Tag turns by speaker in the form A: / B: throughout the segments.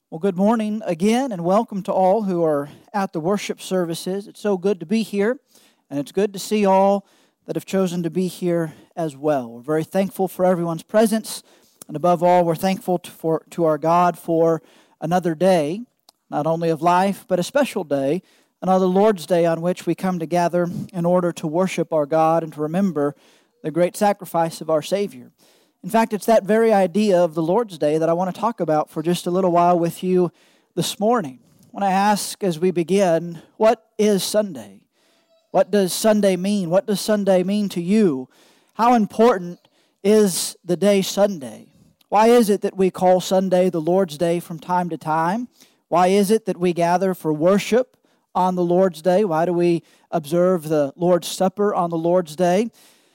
A: Well, good morning again, and welcome to all who are at the worship services. It's so good to be here, and it's good to see all that have chosen to be here as well. We're very thankful for everyone's presence, and above all, we're thankful to our God for another day, not only of life, but a special day, another Lord's Day on which we come together in order to worship our God and to remember the great sacrifice of our Savior. In fact, it's that very idea of the Lord's Day that I want to talk about for just a little while with you this morning. When I ask as we begin, what is Sunday? What does Sunday mean? What does Sunday mean to you? How important is the day Sunday? Why is it that we call Sunday the Lord's Day from time to time? Why is it that we gather for worship on the Lord's Day? Why do we observe the Lord's Supper on the Lord's Day?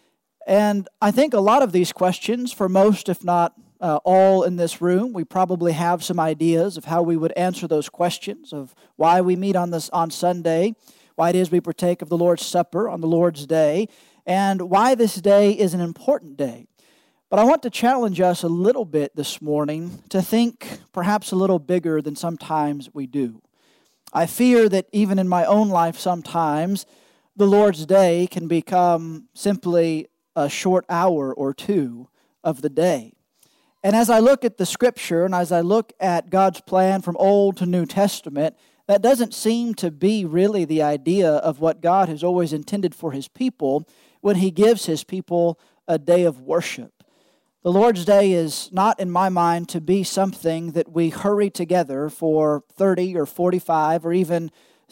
A: And I think a lot of these questions, for most, if not all in this room, we probably have some ideas of how we would answer those questions, of why we meet on Sunday, why it is we partake of the Lord's Supper on the Lord's Day, and why this day is an important day. But I want to challenge us a little bit this morning to think perhaps a little bigger than sometimes we do. I fear that even in my own life sometimes, the Lord's Day can become simply a short hour or two of the day. And as I look at the Scripture and as I look at God's plan from Old to New Testament, that doesn't seem to be really the idea of what God has always intended for His people when He gives His people a day of worship. The Lord's Day is not, in my mind, to be something that we hurry together for 30 or 45 or even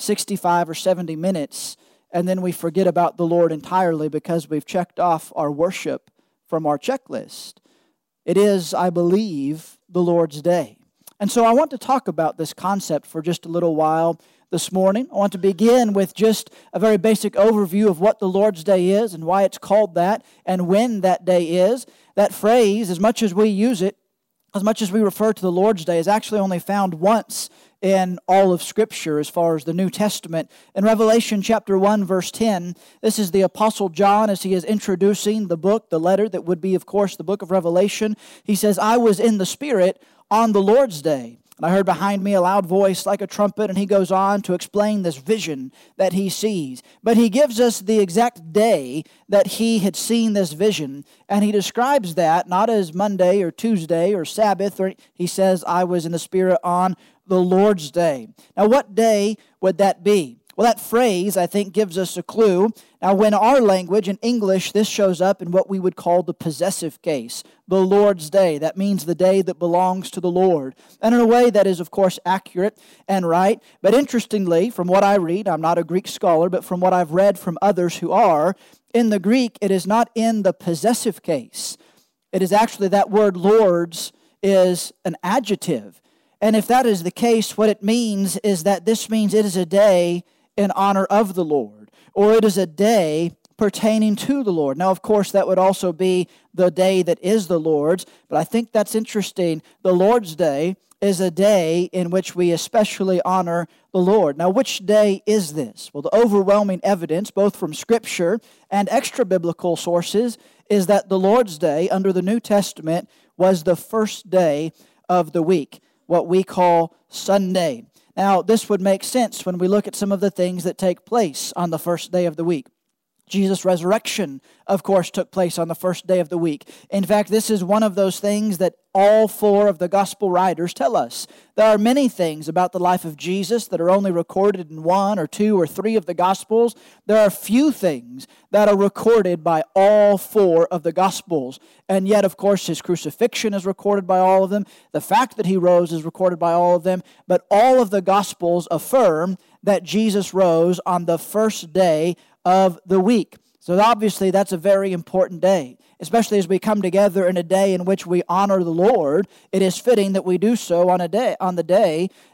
A: 65 or 70 minutes and then we forget about the Lord entirely because we've checked off our worship from our checklist. It is, I believe, the Lord's Day. And so I want to talk about this concept for just a little while this morning. I want to begin with just a very basic overview of what the Lord's Day is and why it's called that and when that day is. That phrase, as much as we use it, as much as we refer to the Lord's Day, is actually only found once in all of Scripture as far as the New Testament. In Revelation chapter 1, verse 10, this is the Apostle John as he is introducing the book, the letter that would be, of course, the book of Revelation. He says, "I was in the Spirit on the Lord's Day. And I heard behind me a loud voice like a trumpet," and he goes on to explain this vision that he sees. But he gives us the exact day that he had seen this vision, and he describes that not as Monday or Tuesday or Sabbath, or he says, "I was in the Spirit on the Lord's Day." Now, what day would that be? Well, that phrase, I think, gives us a clue. Now, when our language, in English, this shows up in what we would call the possessive case, the Lord's Day. That means the day that belongs to the Lord. And in a way, that is, of course, accurate and right. But interestingly, from what I read, I'm not a Greek scholar, but from what I've read from others who are, in the Greek, it is not in the possessive case. It is actually that word Lord's is an adjective. And if that is the case, what it means is that this means it is a day in honor of the Lord, or it is a day pertaining to the Lord. Now, of course, that would also be the day that is the Lord's, but I think that's interesting. The Lord's Day is a day in which we especially honor the Lord. Now, which day is this? Well, the overwhelming evidence, both from Scripture and extra-biblical sources, is that the Lord's Day under the New Testament was the first day of the week, what we call Sunday. Now, this would make sense when we look at some of the things that take place on the first day of the week. Jesus' resurrection, of course, took place on the first day of the week. In fact, this is one of those things that all four of the gospel writers tell us. There are many things about the life of Jesus that are only recorded in one or two or three of the gospels. There are few things that are recorded by all four of the gospels. And yet, of course, his crucifixion is recorded by all of them. The fact that he rose is recorded by all of them. But all of the gospels affirm that Jesus rose on the first day of the week. So obviously that's a very important day, especially as we come together in a day in which we honor the Lord. It is fitting that we do so on the day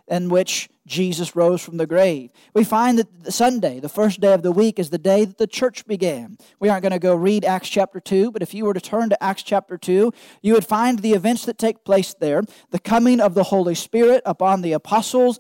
A: in which Jesus rose from the grave. We find that the Sunday, the first day of the week, is the day that the church began. We aren't going to go read Acts chapter 2, but if you were to turn to Acts chapter 2, you would find the events that take place there. The coming of the Holy Spirit upon the apostles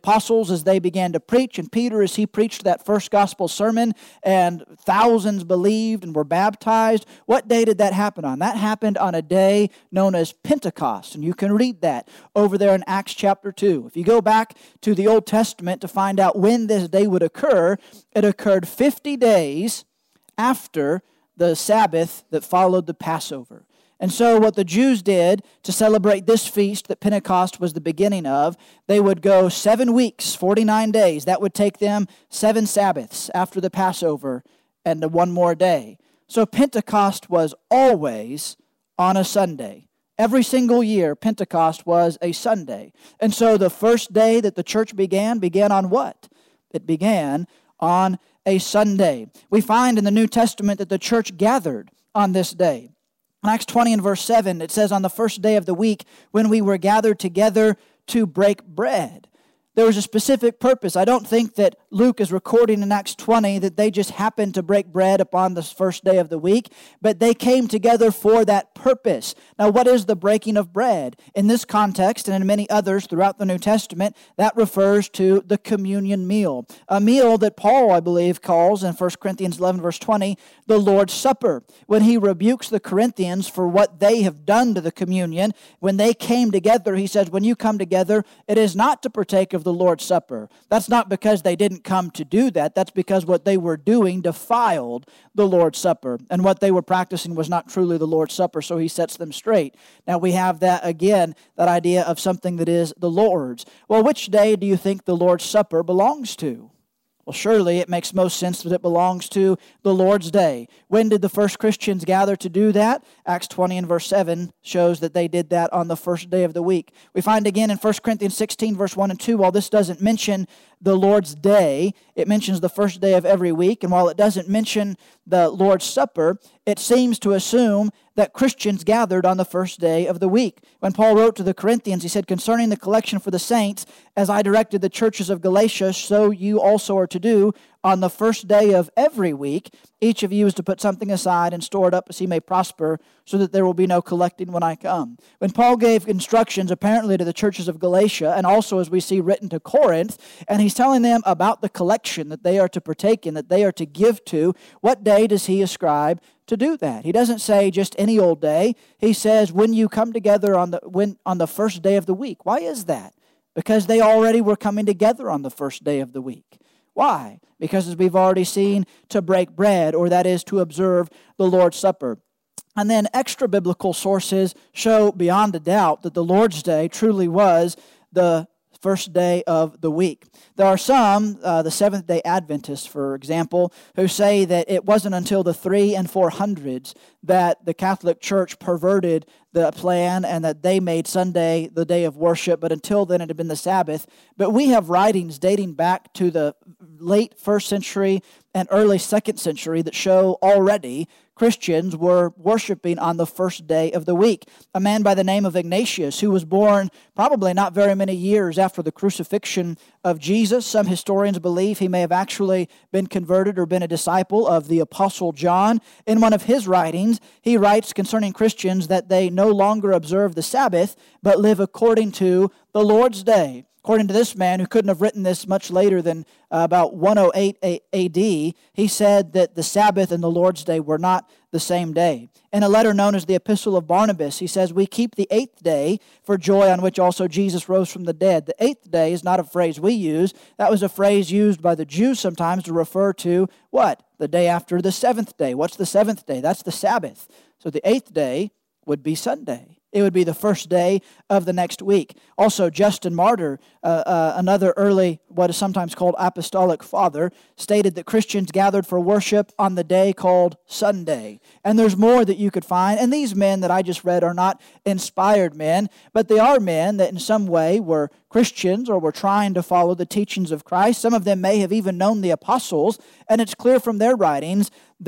A: as they began to preach, and Peter as he preached that first gospel sermon, and thousands believed and were baptized. What day did that happen on? That happened on a day known as Pentecost, and you can read that over there in Acts chapter 2. If you go back to the Old Testament to find out when this day would occur, it occurred 50 days after the Sabbath that followed the Passover. And so what the Jews did to celebrate this feast that Pentecost was the beginning of, they would go 7 weeks, 49 days. That would take them 7 Sabbaths after the Passover and one more day. So Pentecost was always on a Sunday. Every single year, Pentecost was a Sunday. And so the first day that the church began on what? It began on a Sunday. We find in the New Testament that the church gathered on this day. In Acts 20 and verse 7, it says, on the first day of the week, when we were gathered together to break bread. There was a specific purpose. I don't think that Luke is recording in Acts 20 that they just happened to break bread upon the first day of the week, but they came together for that purpose. Now, what is the breaking of bread? In this context, and in many others throughout the New Testament, that refers to the communion meal. A meal that Paul, I believe, calls in 1 Corinthians 11, verse 20, the Lord's Supper. When he rebukes the Corinthians for what they have done to the communion, when they came together, he says, when you come together, it is not to partake of the Lord's Supper. That's not because they didn't come to do that. That's because what they were doing defiled the Lord's Supper. And what they were practicing was not truly the Lord's Supper, so he sets them straight. Now we have that again, that idea of something that is the Lord's. Well, which day do you think the Lord's Supper belongs to? Well, surely it makes most sense that it belongs to the Lord's Day. When did the first Christians gather to do that? Acts 20 and verse 7 shows that they did that on the first day of the week. We find again in 1 Corinthians 16, verse 1 and 2, while this doesn't mention the Lord's Day, it mentions the first day of every week. And while it doesn't mention the Lord's Supper, it seems to assume that Christians gathered on the first day of the week. When Paul wrote to the Corinthians, he said, concerning the collection for the saints, as I directed the churches of Galatia, so you also are to do. On the first day of every week, each of you is to put something aside and store it up as he may prosper, so that there will be no collecting when I come. When Paul gave instructions apparently to the churches of Galatia, and also as we see written to Corinth, and he's telling them about the collection that they are to partake in, that they are to give to, what day does he ascribe to do that? He doesn't say just any old day. He says when you come together on the first day of the week. Why is that? Because they already were coming together on the first day of the week. Why? Because as we've already seen, to break bread, or that is to observe the Lord's Supper. And then extra biblical sources show beyond a doubt that the Lord's Day truly was the first day of the week. There are some, the Seventh-day Adventists, for example, who say that it wasn't until the 300s and 400s that the Catholic Church perverted the plan and that they made Sunday the day of worship, but until then it had been the Sabbath. But we have writings dating back to the late 1st century and early 2nd century that show already Christians were worshiping on the first day of the week. A man by the name of Ignatius, who was born probably not very many years after the crucifixion of Jesus. Some historians believe he may have actually been converted or been a disciple of the Apostle John. In one of his writings, he writes concerning Christians that they no longer observe the Sabbath, but live according to the Lord's Day. According to this man, who couldn't have written this much later than about 108 A.D., he said that the Sabbath and the Lord's Day were not the same day. In a letter known as the Epistle of Barnabas, he says, we keep the 8th day for joy on which also Jesus rose from the dead. The 8th day is not a phrase we use. That was a phrase used by the Jews sometimes to refer to what? The day after the 7th day. What's the 7th day? That's the Sabbath. So the 8th day would be Sunday. It would be the first day of the next week. Also, Justin Martyr, another early, what is sometimes called apostolic father, stated that Christians gathered for worship on the day called Sunday. And there's more that you could find. And these men that I just read are not inspired men, but they are men that in some way were Christians or were trying to follow the teachings of Christ. Some of them may have even known the apostles, and it's clear from their writings that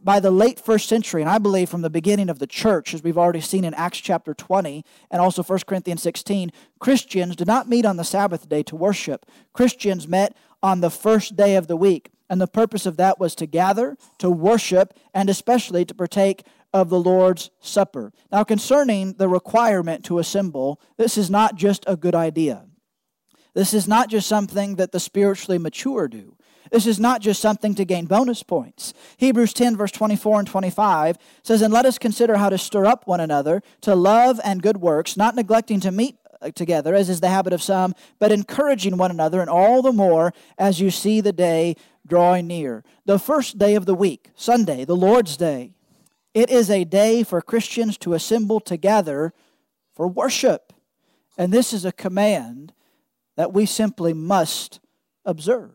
A: by the late first century, and I believe from the beginning of the church, as we've already seen in Acts chapter 20 and also 1 Corinthians 16, Christians did not meet on the Sabbath day to worship. Christians met on the first day of the week, and the purpose of that was to gather, to worship, and especially to partake of the Lord's Supper. Now, concerning the requirement to assemble, this is not just a good idea. This is not just something that the spiritually mature do. This is not just something to gain bonus points. Hebrews 10, verse 24 and 25 says, "And let us consider how to stir up one another to love and good works, not neglecting to meet together, as is the habit of some, but encouraging one another, and all the more as you see the day drawing near." The first day of the week, Sunday, the Lord's Day, it is a day for Christians to assemble together for worship. And this is a command that we simply must observe.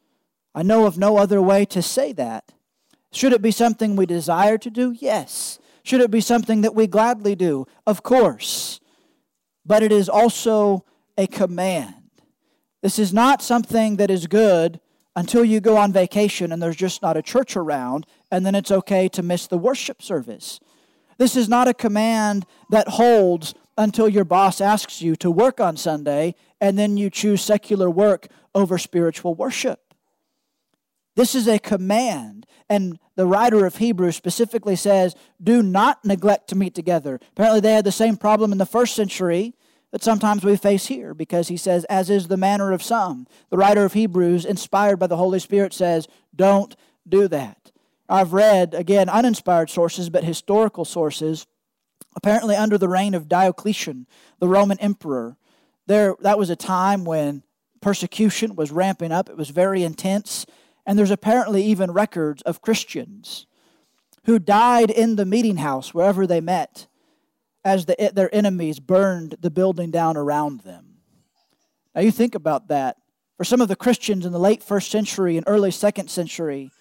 A: I know of no other way to say that. Should it be something we desire to do? Yes. Should it be something that we gladly do? Of course. But it is also a command. This is not something that is good until you go on vacation and there's just not a church around, and then it's okay to miss the worship service. This is not a command that holds until your boss asks you to work on Sunday, and then you choose secular work over spiritual worship. This is a command, and the writer of Hebrews specifically says, do not neglect to meet together. Apparently they had the same problem in the first century that sometimes we face here, because he says, as is the manner of some. The writer of Hebrews, inspired by the Holy Spirit, says, don't do that. I've read, again, uninspired sources, but historical sources, apparently under the reign of Diocletian, the Roman emperor. That was a time when persecution was ramping up. It was very intense. And there's apparently even records of Christians who died in the meeting house wherever they met as their enemies burned the building down around them. Now you think about that. For some of the Christians in the late first century and early second century,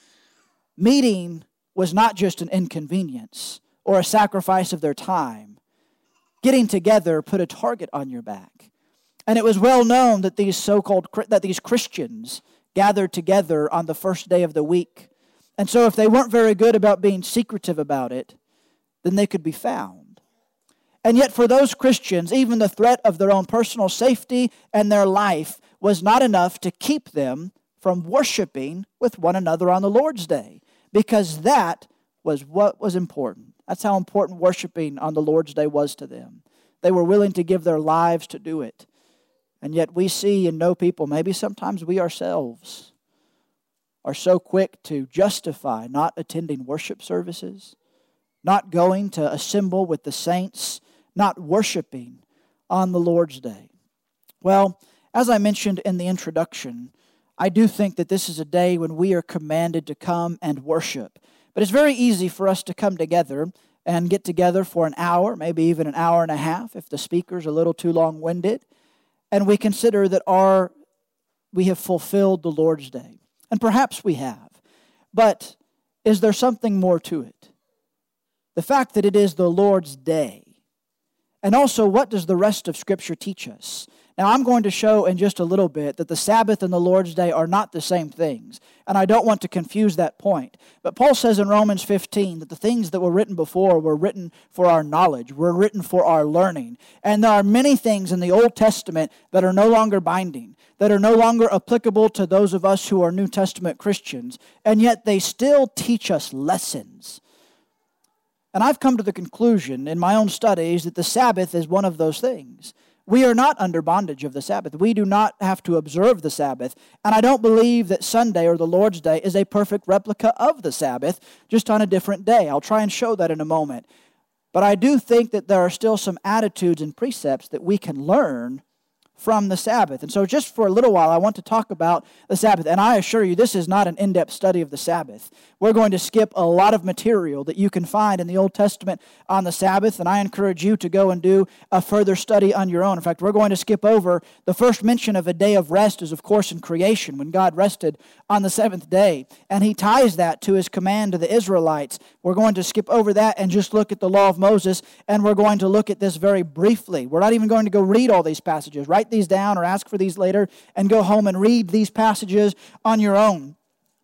A: meeting was not just an inconvenience or a sacrifice of their time. Getting together put a target on your back. And it was well known that these Christians gathered together on the first day of the week. And so if they weren't very good about being secretive about it, then they could be found. And yet for those Christians, even the threat of their own personal safety and their life was not enough to keep them from worshiping with one another on the Lord's Day, because that was what was important. That's how important worshiping on the Lord's Day was to them. They were willing to give their lives to do it. And yet we see and know people, maybe sometimes we ourselves are so quick to justify not attending worship services, not going to assemble with the saints, not worshiping on the Lord's Day. Well, as I mentioned in the introduction, I do think that this is a day when we are commanded to come and worship. But it's very easy for us to come together and get together for an hour, maybe even an hour and a half if the speaker's a little too long-winded, and we consider that we have fulfilled the Lord's Day. And perhaps we have. But is there something more to it? The fact that it is the Lord's Day. And also, what does the rest of Scripture teach us? Now, I'm going to show in just a little bit that the Sabbath and the Lord's Day are not the same things. And I don't want to confuse that point. But Paul says in Romans 15 that the things that were written before were written for our knowledge, were written for our learning. And there are many things in the Old Testament that are no longer binding, that are no longer applicable to those of us who are New Testament Christians. And yet they still teach us lessons. And I've come to the conclusion in my own studies that the Sabbath is one of those things. We are not under bondage of the Sabbath. We do not have to observe the Sabbath. And I don't believe that Sunday or the Lord's Day is a perfect replica of the Sabbath, just on a different day. I'll try and show that in a moment. But I do think that there are still some attitudes and precepts that we can learn from the Sabbath. And so just for a little while, I want to talk about the Sabbath. And I assure you, this is not an in-depth study of the Sabbath. We're going to skip a lot of material that you can find in the Old Testament on the Sabbath, and I encourage you to go and do a further study on your own. In fact, we're going to skip over the first mention of a day of rest is, of course, in creation, when God rested on the seventh day. And he ties that to his command to the Israelites. We're going to skip over that and just look at the law of Moses, and we're going to look at this very briefly. We're not even going to go read all these passages. Write these down or ask for these later and go home and read these passages on your own.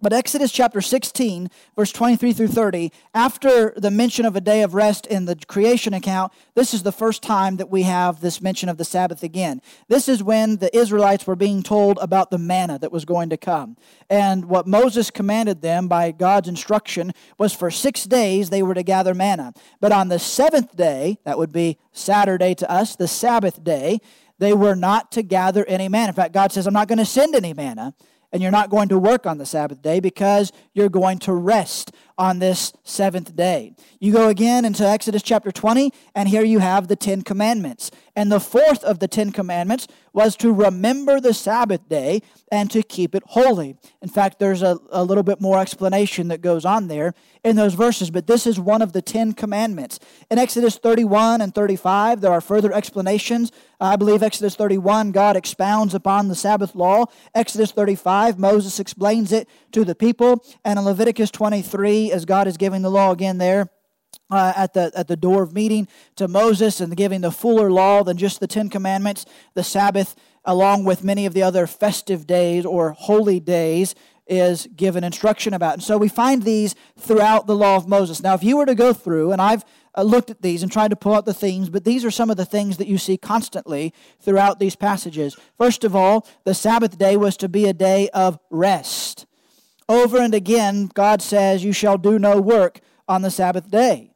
A: But Exodus chapter 16, verse 23 through 30, after the mention of a day of rest in the creation account, this is the first time that we have this mention of the Sabbath again. This is when the Israelites were being told about the manna that was going to come. And what Moses commanded them by God's instruction was for 6 days they were to gather manna. But on the seventh day, that would be Saturday to us, the Sabbath day, they were not to gather any manna. In fact, God says, I'm not going to send any manna. And you're not going to work on the Sabbath day because you're going to rest on this seventh day. You go again into Exodus chapter 20, and here you have the Ten Commandments. And the fourth of the Ten Commandments was to remember the Sabbath day and to keep it holy. In fact, there's a little bit more explanation that goes on there in those verses, but this is one of the Ten Commandments. In Exodus 31 and 35, there are further explanations. I believe Exodus 31, God expounds upon the Sabbath law. Exodus 35, Moses explains it to the people. And in Leviticus 23, as God is giving the law again there, at the door of meeting to Moses and giving the fuller law than just the Ten Commandments, the Sabbath, along with many of the other festive days or holy days, is given instruction about. And so we find these throughout the law of Moses. Now, if you were to go through, and I've looked at these and tried to pull out the themes, but these are some of the things that you see constantly throughout these passages. First of all, the Sabbath day was to be a day of rest. Over and again, God says, you shall do no work on the Sabbath day.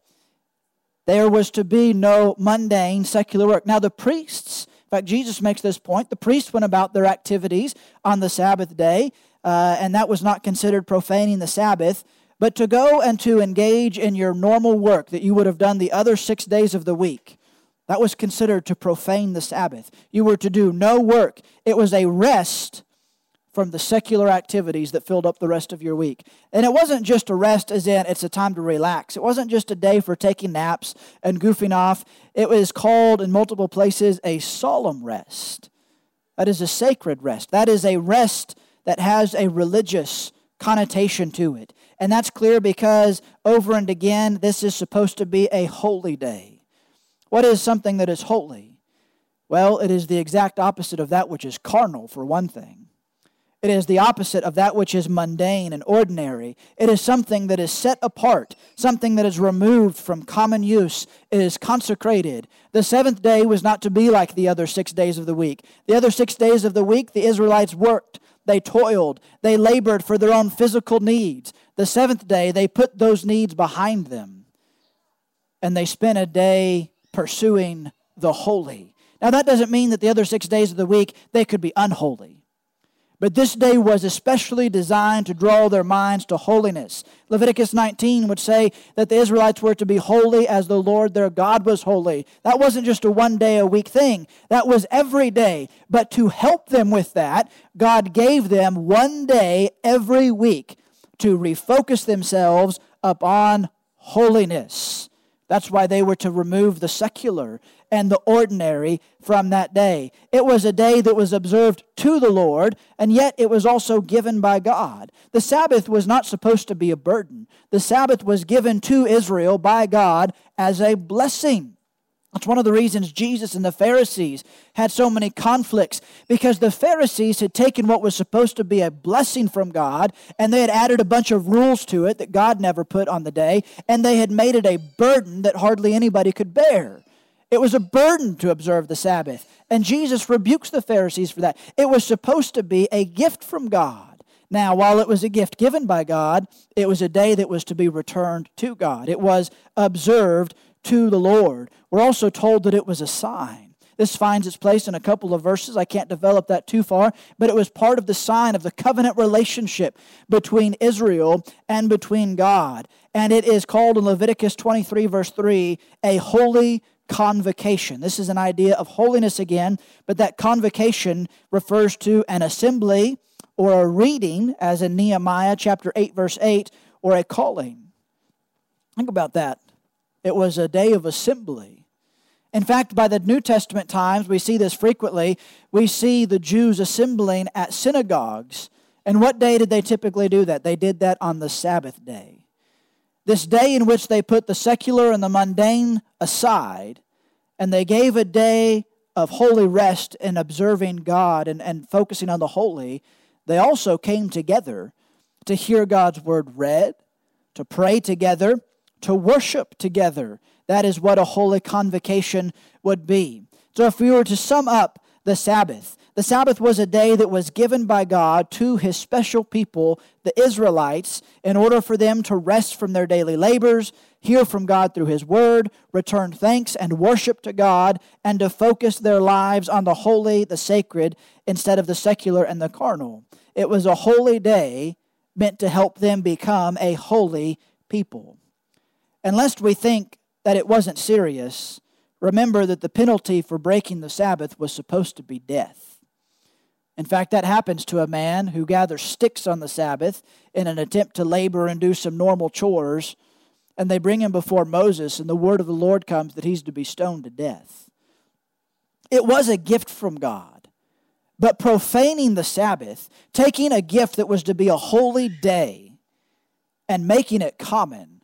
A: There was to be no mundane secular work. Now the priests, in fact, Jesus makes this point, the priests went about their activities on the Sabbath day, and that was not considered profaning the Sabbath. But to go and to engage in your normal work that you would have done the other 6 days of the week, that was considered to profane the Sabbath. You were to do no work. It was a rest from the secular activities that filled up the rest of your week. And it wasn't just a rest as in it's a time to relax. It wasn't just a day for taking naps and goofing off. It was called in multiple places a solemn rest. That is a sacred rest. That is a rest that has a religious connotation to it. And that's clear because over and again, this is supposed to be a holy day. What is something that is holy? Well, it is the exact opposite of that which is carnal, for one thing. It is the opposite of that which is mundane and ordinary. It is something that is set apart, something that is removed from common use. It is consecrated. The seventh day was not to be like the other 6 days of the week. The other 6 days of the week, the Israelites worked. They toiled. They labored for their own physical needs. The seventh day, they put those needs behind them. And they spent a day pursuing the holy. Now, that doesn't mean that the other 6 days of the week, they could be unholy. But this day was especially designed to draw their minds to holiness. Leviticus 19 would say that the Israelites were to be holy as the Lord their God was holy. That wasn't just a one-day-a-week thing. That was every day. But to help them with that, God gave them 1 day every week to refocus themselves upon holiness. That's why they were to remove the secular and the ordinary from that day. It was a day that was observed to the Lord, and yet it was also given by God. The Sabbath was not supposed to be a burden. The Sabbath was given to Israel by God as a blessing. That's one of the reasons Jesus and the Pharisees had so many conflicts, because the Pharisees had taken what was supposed to be a blessing from God, and they had added a bunch of rules to it that God never put on the day, and they had made it a burden that hardly anybody could bear. It was a burden to observe the Sabbath, and Jesus rebukes the Pharisees for that. It was supposed to be a gift from God. Now, while it was a gift given by God, it was a day that was to be returned to God. It was observed to the Lord. We're also told that it was a sign. This finds its place in a couple of verses. I can't develop that too far, but it was part of the sign of the covenant relationship between Israel and between God. And it is called in Leviticus 23, verse 3, a holy convocation. This is an idea of holiness again, but that convocation refers to an assembly or a reading, as in Nehemiah chapter 8, verse 8, or a calling. Think about that. It was a day of assembly. In fact, by the New Testament times, we see this frequently. We see the Jews assembling at synagogues. And what day did they typically do that? They did that on the Sabbath day. This day in which they put the secular and the mundane aside, and they gave a day of holy rest in observing God and focusing on the holy, they also came together to hear God's word read, to pray together, to worship together. That is what a holy convocation would be. So if we were to sum up the Sabbath was a day that was given by God to His special people, the Israelites, in order for them to rest from their daily labors, hear from God through His Word, return thanks and worship to God, and to focus their lives on the holy, the sacred, instead of the secular and the carnal. It was a holy day meant to help them become a holy people. And lest we think that it wasn't serious, remember that the penalty for breaking the Sabbath was supposed to be death. In fact, that happens to a man who gathers sticks on the Sabbath in an attempt to labor and do some normal chores, and they bring him before Moses, and the word of the Lord comes that he's to be stoned to death. It was a gift from God, but profaning the Sabbath, taking a gift that was to be a holy day and making it common,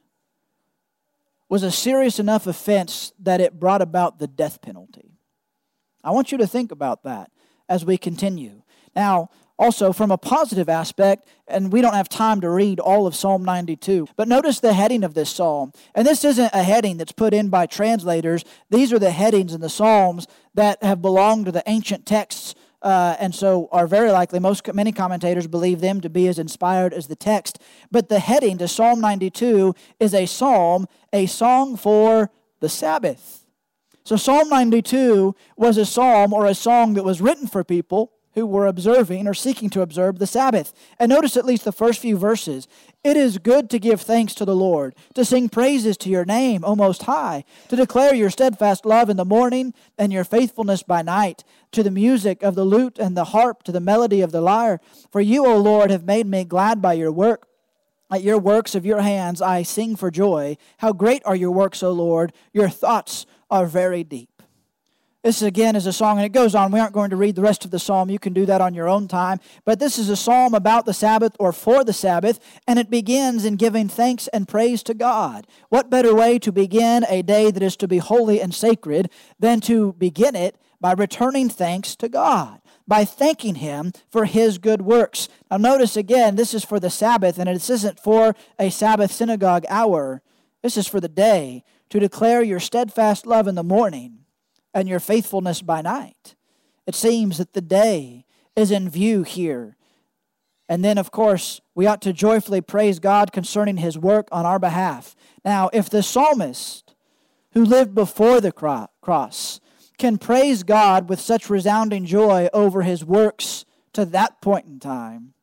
A: was a serious enough offense that it brought about the death penalty. I want you to think about that as we continue. Now, also from a positive aspect, and we don't have time to read all of Psalm 92, but notice the heading of this psalm. And this isn't a heading that's put in by translators. These are the headings in the Psalms that have belonged to the ancient texts, and so are very likely, many commentators believe them to be as inspired as the text. But the heading to Psalm 92 is a psalm, a song for the Sabbath. So Psalm 92 was a psalm or a song that was written for people who were observing or seeking to observe the Sabbath. And notice at least the first few verses. It is good to give thanks to the Lord, to sing praises to your name, O Most High, to declare your steadfast love in the morning and your faithfulness by night, to the music of the lute and the harp, to the melody of the lyre. For you, O Lord, have made me glad by your work. At your works of your hands I sing for joy. How great are your works, O Lord! Your thoughts are very deep. This again is a song, and it goes on. We aren't going to read the rest of the psalm. You can do that on your own time. But this is a psalm about the Sabbath or for the Sabbath, and it begins in giving thanks and praise to God. What better way to begin a day that is to be holy and sacred than to begin it by returning thanks to God, by thanking Him for His good works. Now notice again, this is for the Sabbath, and this isn't for a Sabbath synagogue hour. This is for the day, to declare your steadfast love in the morning and your faithfulness by night. It seems that the day is in view here. And then, of course, we ought to joyfully praise God concerning His work on our behalf. Now, if the psalmist who lived before the cross can praise God with such resounding joy over His works to that point in time,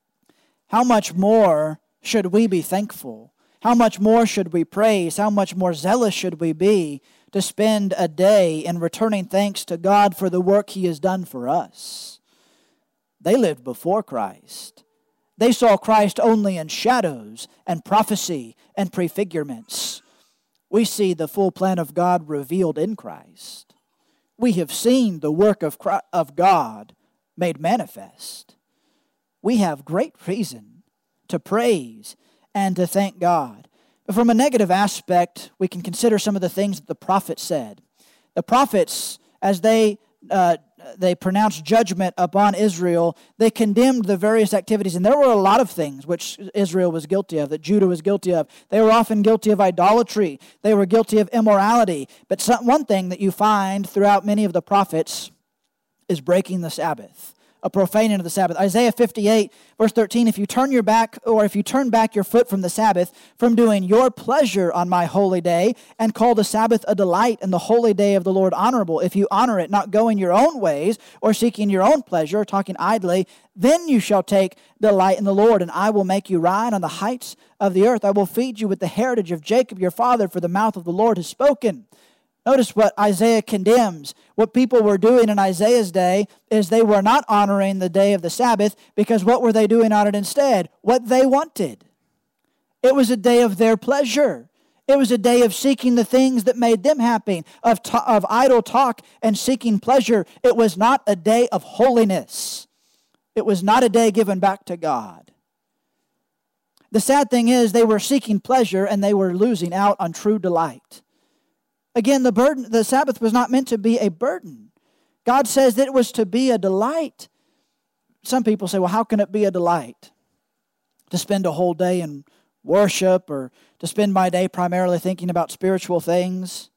A: how much more should we be thankful? How much more should we praise? How much more zealous should we be to spend a day in returning thanks to God for the work He has done for us? They lived before Christ. They saw Christ only in shadows and prophecy and prefigurements. We see the full plan of God revealed in Christ. We have seen the work of God made manifest. We have great reason to praise and to thank God. But from a negative aspect, we can consider some of the things that the prophets said. The prophets, as they pronounced judgment upon Israel, they condemned the various activities. And there were a lot of things which Israel was guilty of, that Judah was guilty of. They were often guilty of idolatry. They were guilty of immorality. But one thing that you find throughout many of the prophets is breaking the Sabbath, a profaning of the Sabbath. Isaiah 58, verse 13, if you turn back your foot from the Sabbath, from doing your pleasure on my holy day, and call the Sabbath a delight and the holy day of the Lord honorable, if you honor it, not going your own ways, or seeking your own pleasure, or talking idly, then you shall take delight in the Lord, and I will make you ride on the heights of the earth. I will feed you with the heritage of Jacob your father, for the mouth of the Lord has spoken. Notice what Isaiah condemns. What people were doing in Isaiah's day is they were not honoring the day of the Sabbath, because what were they doing on it instead? What they wanted. It was a day of their pleasure. It was a day of seeking the things that made them happy, of idle talk and seeking pleasure. It was not a day of holiness. It was not a day given back to God. The sad thing is they were seeking pleasure and they were losing out on true delight. Again, the Sabbath was not meant to be a burden. God says that it was to be a delight. Some people say, well, how can it be a delight? to spend a whole day in worship or to spend my day primarily thinking about spiritual things?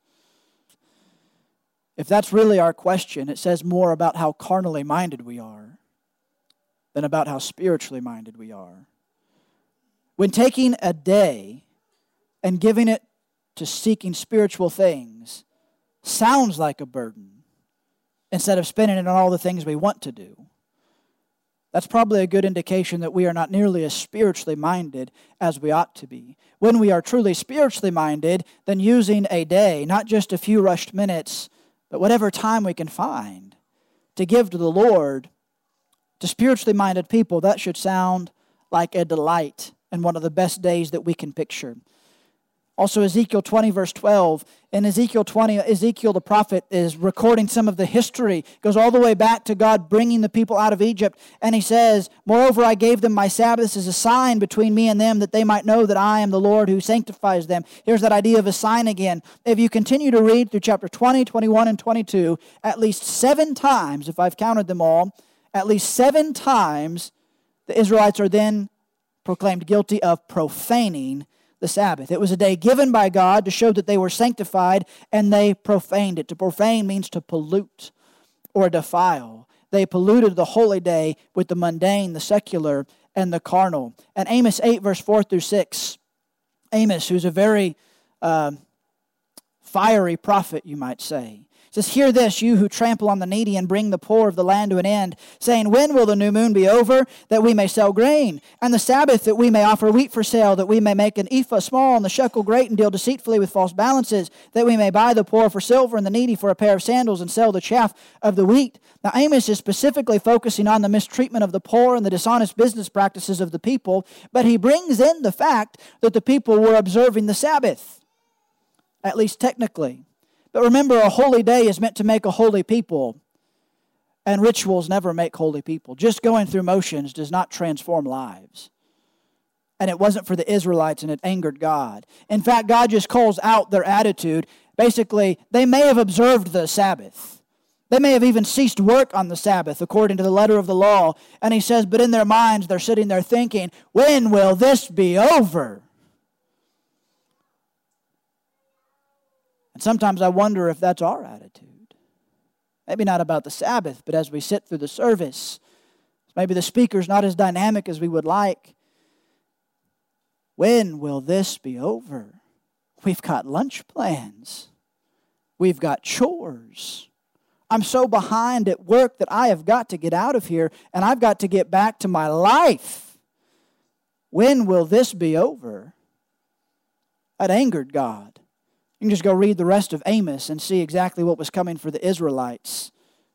A: If that's really our question, it says more about how carnally minded we are than about how spiritually minded we are. When taking a day and giving it to seeking spiritual things sounds like a burden instead of spending it on all the things we want to do, that's probably a good indication that we are not nearly as spiritually minded as we ought to be. When we are truly spiritually minded, then using a day, not just a few rushed minutes, but whatever time we can find to give to the Lord, to spiritually minded people, that should sound like a delight and one of the best days that we can picture. Also, Ezekiel 20, verse 12. In Ezekiel 20, Ezekiel the prophet is recording some of the history. It goes all the way back to God bringing the people out of Egypt. And he says, "Moreover, I gave them my Sabbaths as a sign between me and them, that they might know that I am the Lord who sanctifies them." Here's that idea of a sign again. If you continue to read through chapter 20, 21, and 22, at least 7 times, if I've counted them all, at least 7 times the Israelites are then proclaimed guilty of profaning the Sabbath. It was a day given by God to show that they were sanctified, and they profaned it. To profane means to pollute or defile. They polluted the holy day with the mundane, the secular, and the carnal. And Amos 8, verse 4 through 6, Amos, who's a very fiery prophet, you might say, says, "Hear this, you who trample on the needy and bring the poor of the land to an end, saying, when will the new moon be over, that we may sell grain? And the Sabbath, that we may offer wheat for sale, that we may make an ephah small and the shekel great, and deal deceitfully with false balances, that we may buy the poor for silver and the needy for a pair of sandals, and sell the chaff of the wheat." Now Amos is specifically focusing on the mistreatment of the poor and the dishonest business practices of the people, but he brings in the fact that the people were observing the Sabbath, at least technically. But remember, a holy day is meant to make a holy people, and rituals never make holy people. Just going through motions does not transform lives. And it wasn't for the Israelites, and it angered God. In fact, God just calls out their attitude. Basically, they may have observed the Sabbath. They may have even ceased work on the Sabbath, according to the letter of the law. And he says, but in their minds, they're sitting there thinking, when will this be over? And sometimes I wonder if that's our attitude. Maybe not about the Sabbath, but as we sit through the service, maybe the speaker's not as dynamic as we would like. When will this be over? We've got lunch plans. We've got chores. I'm so behind at work that I have got to get out of here, and I've got to get back to my life. When will this be over? That angered God. You can just go read the rest of Amos and see exactly what was coming for the Israelites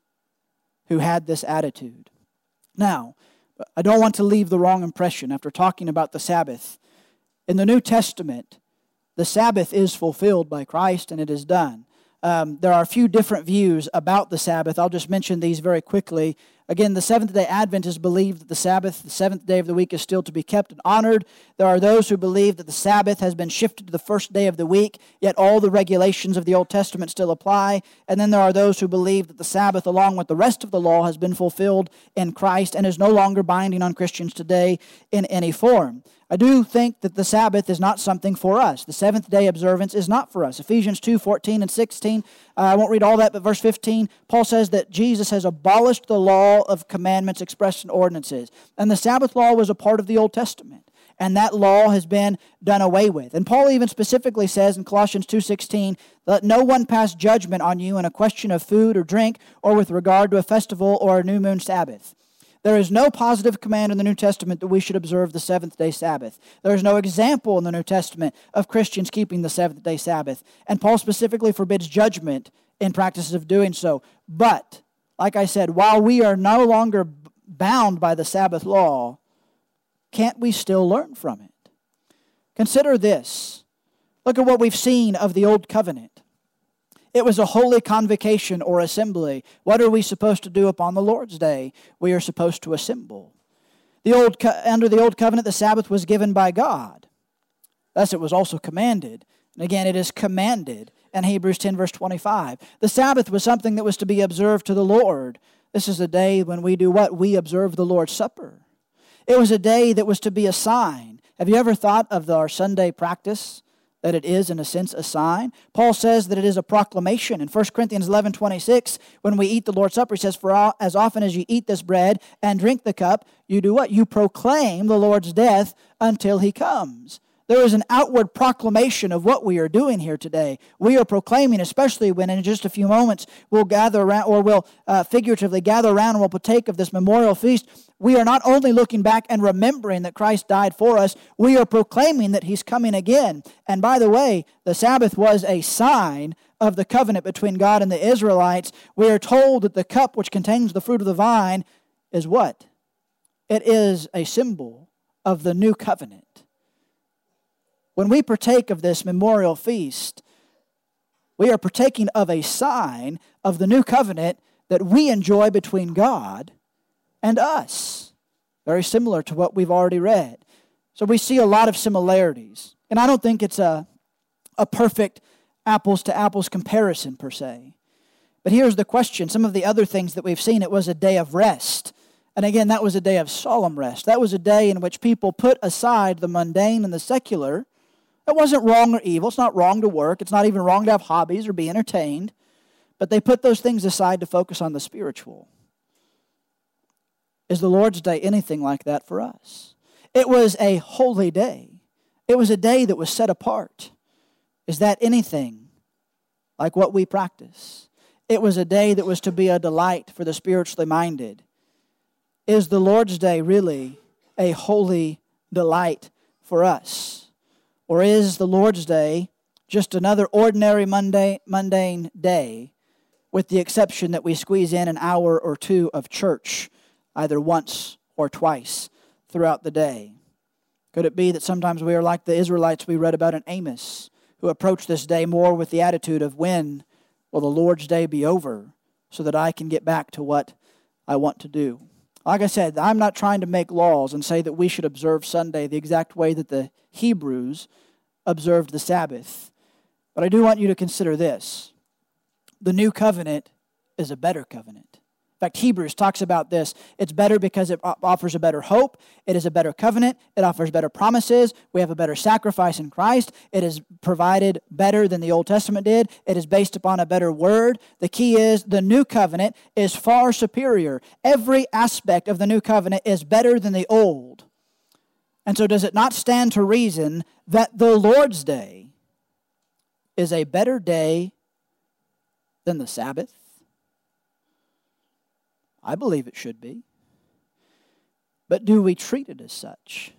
A: who had this attitude. Now, I don't want to leave the wrong impression after talking about the Sabbath. In the New Testament, the Sabbath is fulfilled by Christ, and it is done. There are a few different views about the Sabbath. I'll just mention these very quickly. Again, the Seventh-day Adventists believe that the Sabbath, the seventh day of the week, is still to be kept and honored. There are those who believe that the Sabbath has been shifted to the first day of the week, yet all the regulations of the Old Testament still apply. And then there are those who believe that the Sabbath, along with the rest of the law, has been fulfilled in Christ and is no longer binding on Christians today in any form. I do think that the Sabbath is not something for us. The seventh-day observance is not for us. Ephesians 2:14 and 16, I won't read all that, but verse 15, Paul says that Jesus has abolished the law of commandments expressed in ordinances. And the Sabbath law was a part of the Old Testament. And that law has been done away with. And Paul even specifically says in Colossians 2:16, "Let no one pass judgment on you in a question of food or drink, or with regard to a festival or a new moon Sabbath." There is no positive command in the New Testament that we should observe the seventh-day Sabbath. There is no example in the New Testament of Christians keeping the seventh-day Sabbath. And Paul specifically forbids judgment in practices of doing so. But, like I said, while we are no longer bound by the Sabbath law, can't we still learn from it? Consider this. Look at what we've seen of the Old Covenant. It was a holy convocation or assembly. What are we supposed to do upon the Lord's Day? We are supposed to assemble. Under the Old Covenant, the Sabbath was given by God. Thus, it was also commanded. And again, it is commanded in Hebrews 10, verse 25. The Sabbath was something that was to be observed to the Lord. This is a day when we do what? We observe the Lord's Supper. It was a day that was to be a sign. Have you ever thought of our Sunday practice, that it is, in a sense, a sign? Paul says that it is a proclamation. In 1 Corinthians 11:26, when we eat the Lord's Supper, he says, "For as often as you eat this bread and drink the cup, you do what? You proclaim the Lord's death until he comes." There is an outward proclamation of what we are doing here today. We are proclaiming, especially when in just a few moments we'll gather around, or we'll figuratively gather around and we'll partake of this memorial feast. We are not only looking back and remembering that Christ died for us, we are proclaiming that he's coming again. And by the way, the Sabbath was a sign of the covenant between God and the Israelites. We are told that the cup which contains the fruit of the vine is what? It is a symbol of the new covenant. When we partake of this memorial feast, we are partaking of a sign of the new covenant that we enjoy between God and us. Very similar to what we've already read. So we see a lot of similarities. And I don't think it's a perfect apples-to-apples comparison per se. But here's the question. Some of the other things that we've seen, it was a day of rest. And again, that was a day of solemn rest. That was a day in which people put aside the mundane and the secular. It wasn't wrong or evil. It's not wrong to work. It's not even wrong to have hobbies or be entertained. But they put those things aside to focus on the spiritual. Is the Lord's Day anything like that for us? It was a holy day. It was a day that was set apart. Is that anything like what we practice? It was a day that was to be a delight for the spiritually minded. Is the Lord's Day really a holy delight for us? Or is the Lord's Day just another ordinary mundane day, with the exception that we squeeze in an hour or two of church, either once or twice throughout the day? Could it be that sometimes we are like the Israelites we read about in Amos, who approach this day more with the attitude of, when will the Lord's Day be over so that I can get back to what I want to do? Like I said, I'm not trying to make laws and say that we should observe Sunday the exact way that the Hebrews observed the Sabbath. But I do want you to consider this. The new covenant is a better covenant. In fact, Hebrews talks about this. It's better because it offers a better hope. It is a better covenant. It offers better promises. We have a better sacrifice in Christ. It is provided better than the Old Testament did. It is based upon a better word. The key is the new covenant is far superior. Every aspect of the new covenant is better than the old. And so does it not stand to reason that the Lord's Day is a better day than the Sabbath? I believe it should be. But do we treat it as such?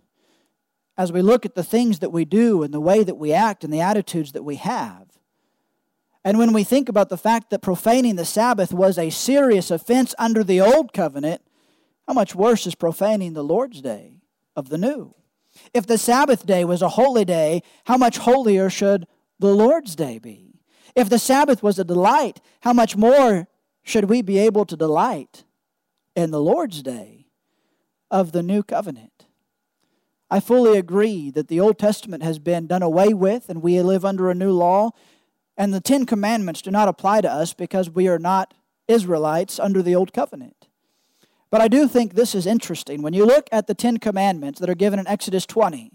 A: As we look at the things that we do and the way that we act and the attitudes that we have, and when we think about the fact that profaning the Sabbath was a serious offense under the old covenant, how much worse is profaning the Lord's Day of the new? If the Sabbath day was a holy day, how much holier should the Lord's Day be? If the Sabbath was a delight, how much more should we be able to delight in the Lord's Day of the new covenant? I fully agree that the Old Testament has been done away with and we live under a new law, and the 10 Commandments do not apply to us because we are not Israelites under the Old Covenant. But I do think this is interesting. When you look at the 10 Commandments that are given in Exodus 20,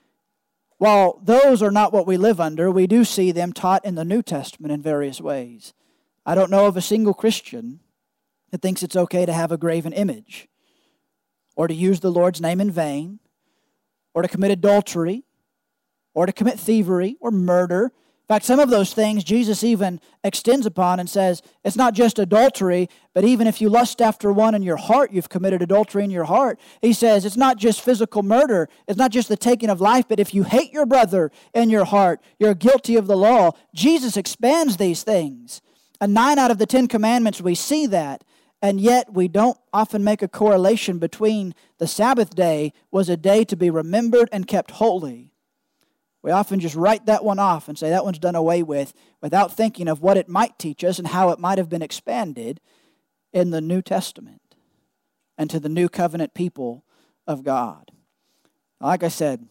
A: while those are not what we live under, we do see them taught in the New Testament in various ways. I don't know of a single Christian that thinks it's okay to have a graven image, or to use the Lord's name in vain, or to commit adultery, or to commit thievery or murder. In fact, some of those things Jesus even extends upon and says, it's not just adultery, but even if you lust after one in your heart, you've committed adultery in your heart. He says it's not just physical murder, it's not just the taking of life, but if you hate your brother in your heart, you're guilty of the law. Jesus expands these things. And 9 out of the 10 commandments, we see that. And yet we don't often make a correlation between the Sabbath day was a day to be remembered and kept holy. We often just write that one off and say that one's done away with without thinking of what it might teach us and how it might have been expanded in the New Testament and to the new covenant people of God. Like I said,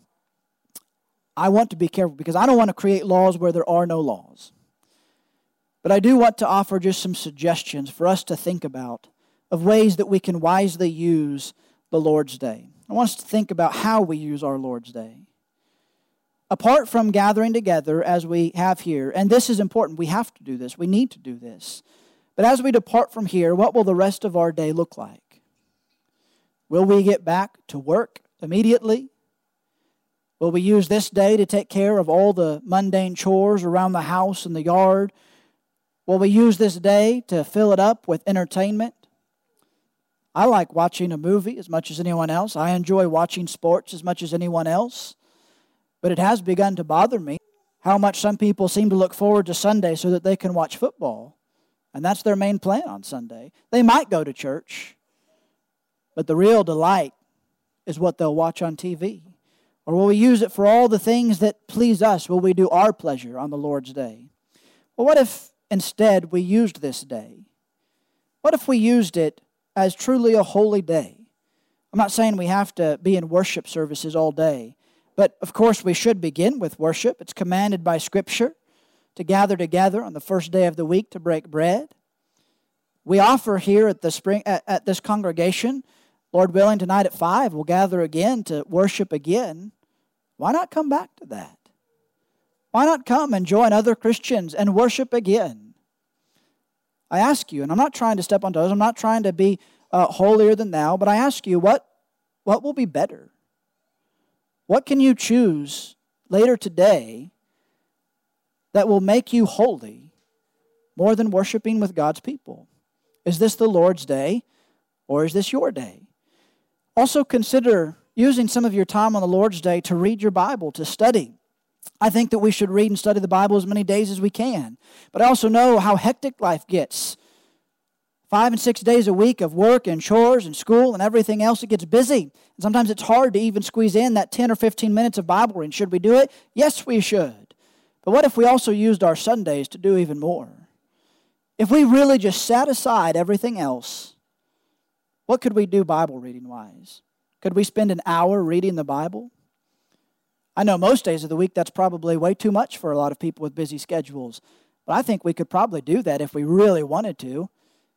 A: I want to be careful because I don't want to create laws where there are no laws. But I do want to offer just some suggestions for us to think about of ways that we can wisely use the Lord's Day. I want us to think about how we use our Lord's Day. Apart from gathering together as we have here, and this is important, we have to do this, we need to do this. But as we depart from here, what will the rest of our day look like? Will we get back to work immediately? Will we use this day to take care of all the mundane chores around the house and the yard? Will we use this day to fill it up with entertainment? I like watching a movie as much as anyone else. I enjoy watching sports as much as anyone else. But it has begun to bother me how much some people seem to look forward to Sunday so that they can watch football. And that's their main plan on Sunday. They might go to church, but the real delight is what they'll watch on TV. Or will we use it for all the things that please us? Will we do our pleasure on the Lord's Day? Well, what if instead we used this day? What if we used it as truly a holy day? I'm not saying we have to be in worship services all day, but of course we should begin with worship. It's commanded by Scripture to gather together on the first day of the week to break bread. We offer here at this congregation, Lord willing, tonight at 5, we'll gather again to worship again. Why not come back to that? Why not come and join other Christians and worship again? I ask you, and I'm not trying to step on toes, I'm not trying to be holier than thou, but I ask you, what will be better? What can you choose later today that will make you holy more than worshiping with God's people? Is this the Lord's Day, or is this your day? Also consider using some of your time on the Lord's Day to read your Bible, to study. I think that we should read and study the Bible as many days as we can. But I also know how hectic life gets. 5 and 6 days a week of work and chores and school and everything else, it gets busy. And sometimes it's hard to even squeeze in that 10 or 15 minutes of Bible reading. Should we do it? Yes, we should. But what if we also used our Sundays to do even more? If we really just set aside everything else, what could we do Bible reading-wise? Could we spend an hour reading the Bible? I know most days of the week that's probably way too much for a lot of people with busy schedules. But I think we could probably do that if we really wanted to.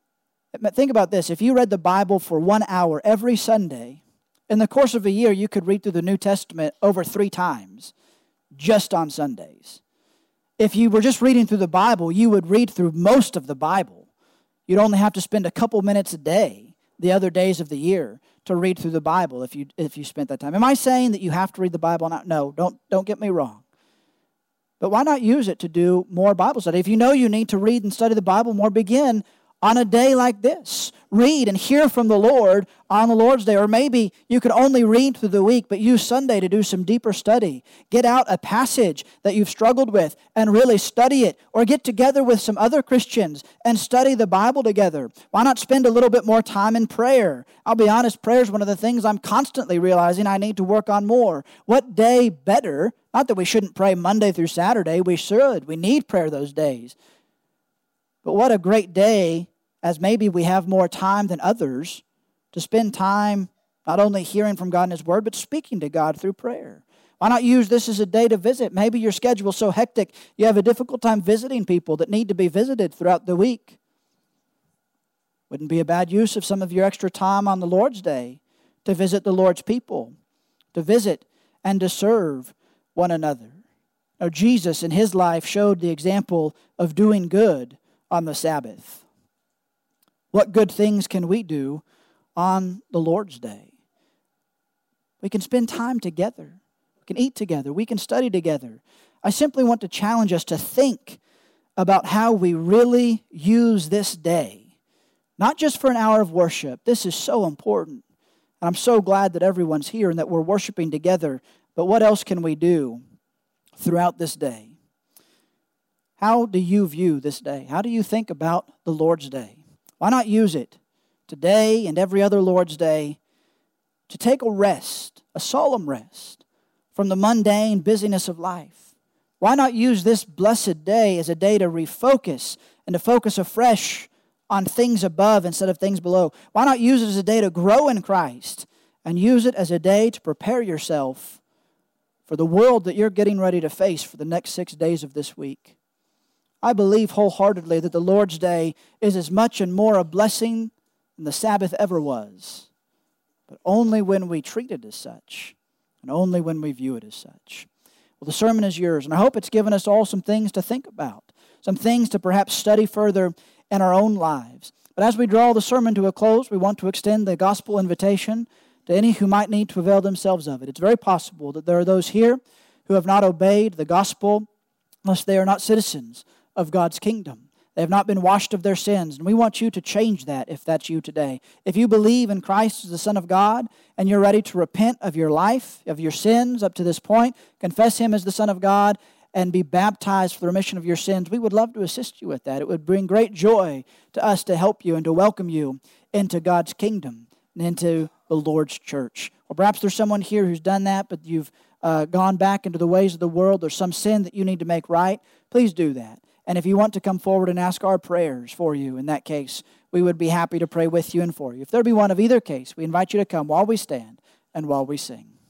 A: Think about this. If you read the Bible for 1 hour every Sunday, in the course of a year, you could read through the New Testament over 3 times, just on Sundays. If you were just reading through the Bible, you would read through most of the Bible. You'd only have to spend a couple minutes a day, the other days of the year, to read through the Bible if you spent that time. Am I saying that you have to read the Bible now? No, don't get me wrong. But why not use it to do more Bible study? If you know you need to read and study the Bible more, begin on a day like this. Read and hear from the Lord on the Lord's Day. Or maybe you could only read through the week, but use Sunday to do some deeper study. Get out a passage that you've struggled with and really study it. Or get together with some other Christians and study the Bible together. Why not spend a little bit more time in prayer? I'll be honest, prayer is one of the things I'm constantly realizing I need to work on more. What day better? Not that we shouldn't pray Monday through Saturday. We should. We need prayer those days. But what a great day, as maybe we have more time than others, to spend time not only hearing from God in His Word, but speaking to God through prayer. Why not use this as a day to visit? Maybe your schedule is so hectic, you have a difficult time visiting people that need to be visited throughout the week. Wouldn't be a bad use of some of your extra time on the Lord's Day to visit the Lord's people, to visit and to serve one another. Now, Jesus in His life showed the example of doing good on the Sabbath. What good things can we do on the Lord's Day? We can spend time together. We can eat together. We can study together. I simply want to challenge us to think about how we really use this day. Not just for an hour of worship. This is so important. And I'm so glad that everyone's here and that we're worshiping together. But what else can we do throughout this day? How do you view this day? How do you think about the Lord's Day? Why not use it today and every other Lord's Day to take a rest, a solemn rest from the mundane busyness of life? Why not use this blessed day as a day to refocus and to focus afresh on things above instead of things below? Why not use it as a day to grow in Christ and use it as a day to prepare yourself for the world that you're getting ready to face for the next 6 days of this week? I believe wholeheartedly that the Lord's Day is as much and more a blessing than the Sabbath ever was. but only when we treat it as such, and only when we view it as such. Well, the sermon is yours, and I hope it's given us all some things to think about, some things to perhaps study further in our own lives. But as we draw the sermon to a close, we want to extend the gospel invitation to any who might need to avail themselves of it. It's very possible that there are those here who have not obeyed the gospel unless they are not citizens of God's kingdom. They have not been washed of their sins, and we want you to change that if that's you today. If you believe in Christ as the Son of God, and you're ready to repent of your life, of your sins up to this point, confess Him as the Son of God, and be baptized for the remission of your sins, we would love to assist you with that. It would bring great joy to us to help you and to welcome you into God's kingdom and into the Lord's church. Or perhaps there's someone here who's done that, but you've gone back into the ways of the world. There's some sin that you need to make right. Please do that. And if you want to come forward and ask our prayers for you in that case, we would be happy to pray with you and for you. If there be one of either case, we invite you to come while we stand and while we sing.